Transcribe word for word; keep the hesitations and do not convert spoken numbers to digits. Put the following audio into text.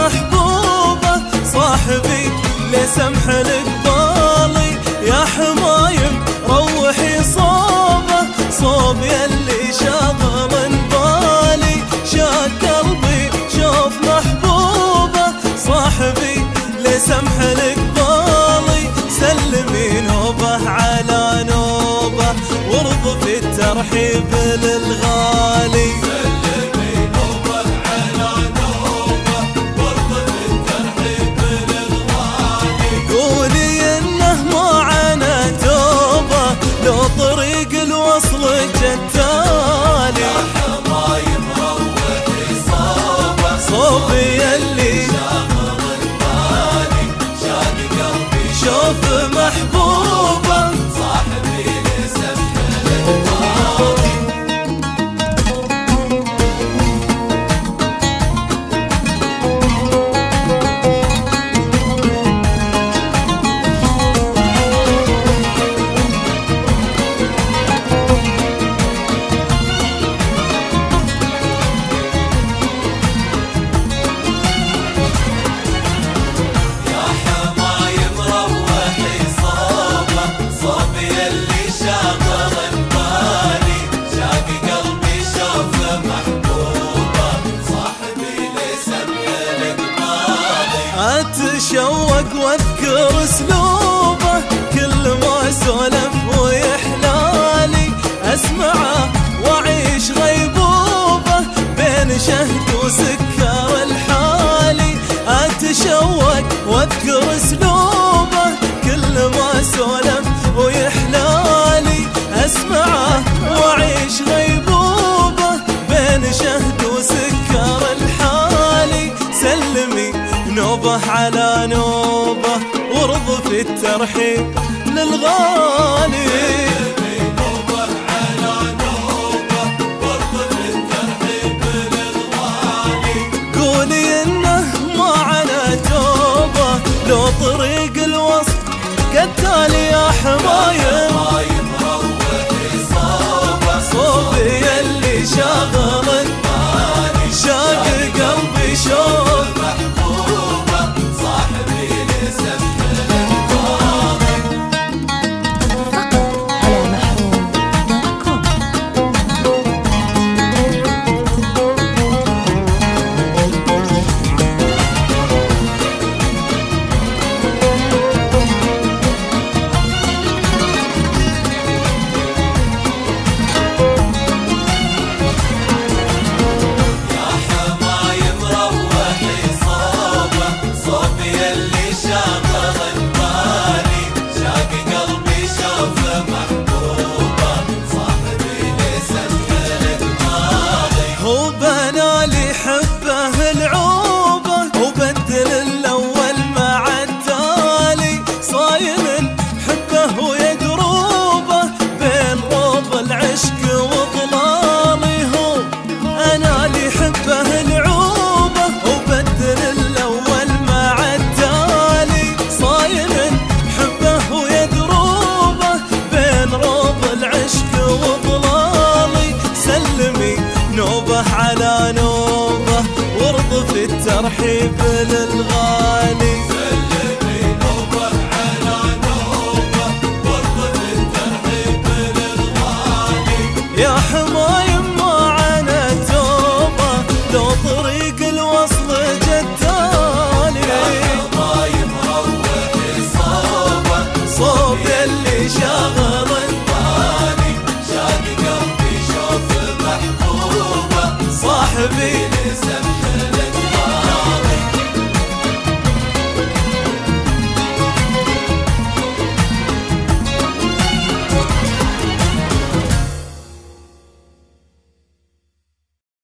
محبوبة صاحبي لسمح القبالي، يا حمايم روحي صوبه صوب يلي شاغل بالي، شاق قلبي شوف محبوبة صاحبي لسمح القبالي، سلمي نوبه على نوبه وارض في الترحيب للغالي. سلمي نوبه على نوبه وارض في الترحيب للغالي، قولي انه معنا توبه لو طريق الوصل جتالي، يا حمايم روحي صوبه صوب يلي شاغل بالي، شاق قلبي شوف محبوبة صاحبي لسمح القبالي. اتشوق واذكر اسلوبه كل ما سولف ويحلالي، اسمعه واعيش غيبوبه بين شهد وسكر الحالي، اتشوق واذكر اسلوبه كل ما سولف ويحلالي، اسمعه واعيش غيبوبه بين شهد وسكر الحالي، سلمي نوبه على نوبه وارض في الترحيب للغالي. سلمي نوبه على نوبه وارض في الترحيب للغالي، قولي انه معنا توبه لو طريق الوصل كالتالي، يا حمايم حمايم روحي صوبه صوب يلي شاغل بالي، شاق قلبي شوف محبوبه صاحبي لسمح القبالي. فقط على محروم دوت كوم. يا حمايم روحي صوبه صوب يلي شاغل بالي، شاق قلبي شوف محبوبه صاحبي لسمح القبالي. هو بنالي حبه العوبه وبدل الاول مع التالي، صايم حبه ويقروبه بين روض العشق وضلالي، هو انا لي حبه العوبه وبدل الاول مع التالي، صايم حبه ويقروبه بين روض العشق وضلالي، سلمي نوبه على نوبه وارض في الترحيب للغالي. سلمي نوبه على نوبه وارض في الترحيب للغالي، يا حمايم معنا توبه لو طريق الوصل جتالي، حمايم روحي صوبه صوب يلي شاغل بالي، شاق قلبي شوف محبوبه صاحبي لسمح